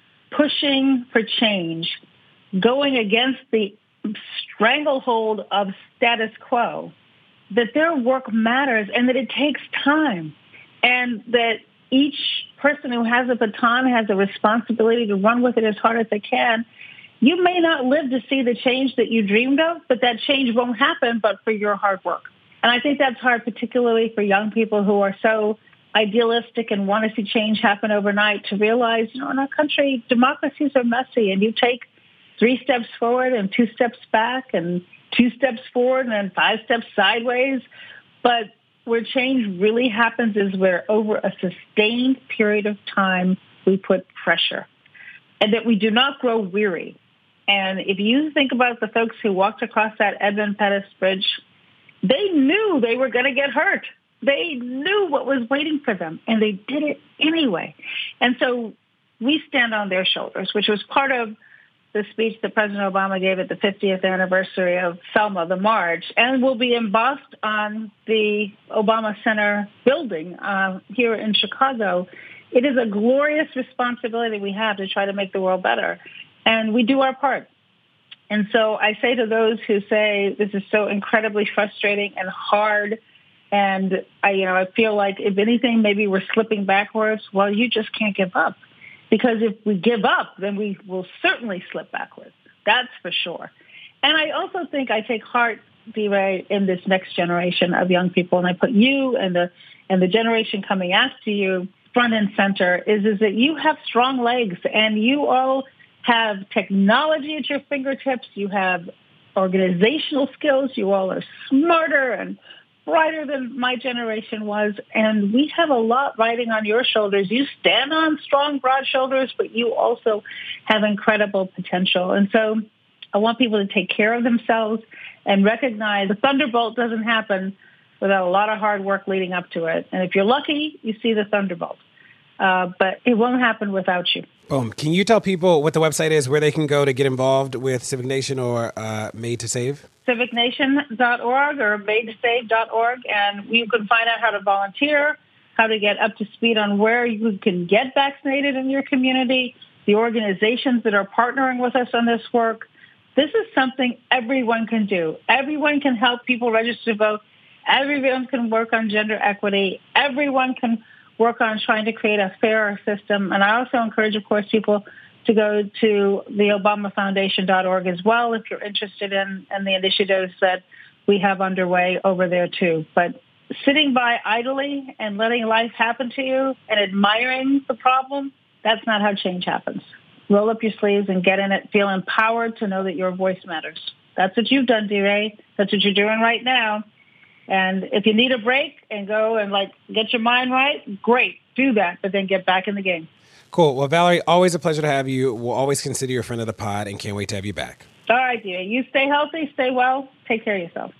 pushing for change, going against the stranglehold of status quo, that their work matters and that it takes time. And that each person who has a baton has a responsibility to run with it as hard as they can. You may not live to see the change that you dreamed of, but that change won't happen but for your hard work. And I think that's hard, particularly for young people who are so idealistic and want to see change happen overnight, to realize, you know, in our country, democracies are messy, and you take three steps forward and two steps back and two steps forward and then five steps sideways. But where change really happens is where over a sustained period of time, we put pressure and that we do not grow weary. And if you think about the folks who walked across that Edmund Pettus Bridge, they knew they were going to get hurt. They knew what was waiting for them, and they did it anyway. And so we stand on their shoulders, which was part of the speech that President Obama gave at the fiftieth anniversary of Selma, the March, and will be embossed on the Obama Center building uh, here in Chicago. It is a glorious responsibility we have to try to make the world better, and we do our part. And so I say to those who say this is so incredibly frustrating and hard, and I, you know, I feel like if anything, maybe we're slipping backwards. Well, you just can't give up, because if we give up, then we will certainly slip backwards. That's for sure. And I also think I take heart, D-Ray, in this next generation of young people, and I put you and the and the generation coming after you front and center. Is is that you have strong legs, and you all have technology at your fingertips. You have organizational skills. You all are smarter and brighter than my generation was, and we have a lot riding on your shoulders. You stand on strong, broad shoulders, but you also have incredible potential. And so I want people to take care of themselves and recognize the thunderbolt doesn't happen without a lot of hard work leading up to it. And if you're lucky, you see the thunderbolt. Uh, but it won't happen without you. Boom. Can you tell people what the website is, where they can go to get involved with Civic Nation or uh, Made to Save? civic nation dot org or made to save dot org, and you can find out how to volunteer, how to get up to speed on where you can get vaccinated in your community, the organizations that are partnering with us on this work. This is something everyone can do. Everyone can help people register to vote. Everyone can work on gender equity. Everyone can work on trying to create a fairer system. And I also encourage, of course, people to go to the obama foundation dot org as well if you're interested in, in the initiatives that we have underway over there too. But sitting by idly and letting life happen to you and admiring the problem, that's not how change happens. Roll up your sleeves and get in it. Feel empowered to know that your voice matters. That's what you've done, D-Ray. That's what you're doing right now. And if you need a break and go and like get your mind right, great, do that, but then get back in the game. Cool. Well, Valerie, always a pleasure to have you. We'll always consider you a friend of the pod and can't wait to have you back. All right, dear. You stay healthy, stay well, take care of yourself.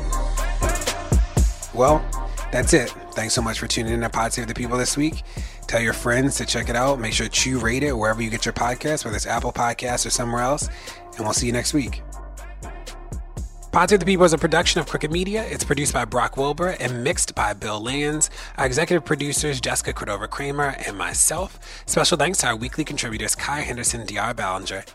Well, that's it. Thanks so much for tuning in to Pod Save the People this week. Tell your friends to check it out. Make sure to rate it wherever you get your podcast, whether it's Apple Podcasts or somewhere else. And we'll see you next week. Pod Save the People is a production of Crooked Media. It's produced by Brock Wilbur and mixed by Bill Lands. Our executive producers, Jessica Cordova-Kramer and myself. Special thanks to our weekly contributors, Kai Henderson and D R Ballinger.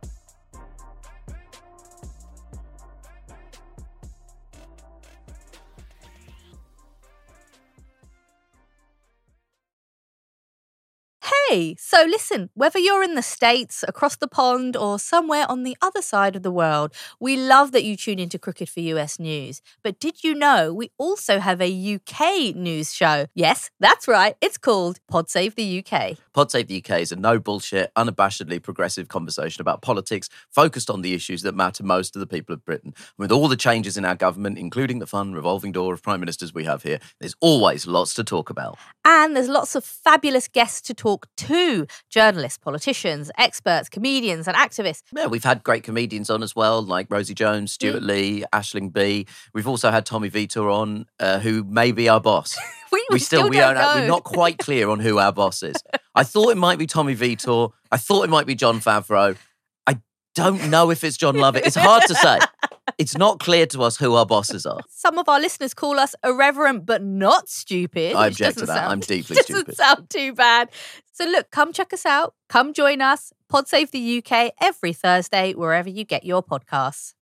Hey, so listen, whether you're in the States, across the pond, or somewhere on the other side of the world, we love that you tune into Crooked for U S News. But did you know we also have a U K news show? Yes, that's right. It's called Pod Save the U K. Pod Save the U K is a no bullshit, unabashedly progressive conversation about politics focused on the issues that matter most to the people of Britain. With all the changes in our government, including the fun revolving door of prime ministers we have here, there's always lots to talk about. And there's lots of fabulous guests to talk to. Journalists, politicians, experts, comedians and activists. Yeah, we've had great comedians on as well, like Rosie Jones, Stuart mm. Lee, Aisling B. We've also had Tommy Vitor on, uh, who may be our boss. we, we, we still, still we don't are, know. We're not quite clear on who our boss is. I thought it might be Tommy Vitor. I thought it might be Jon Favreau. I don't know if it's John Lovett. It's hard to say. It's not clear to us who our bosses are. Some of our listeners call us irreverent but not stupid. I object to that. Sound, I'm deeply doesn't stupid. Doesn't sound too bad. So look, come check us out. Come join us. Pod Save the U K every Thursday, wherever you get your podcasts.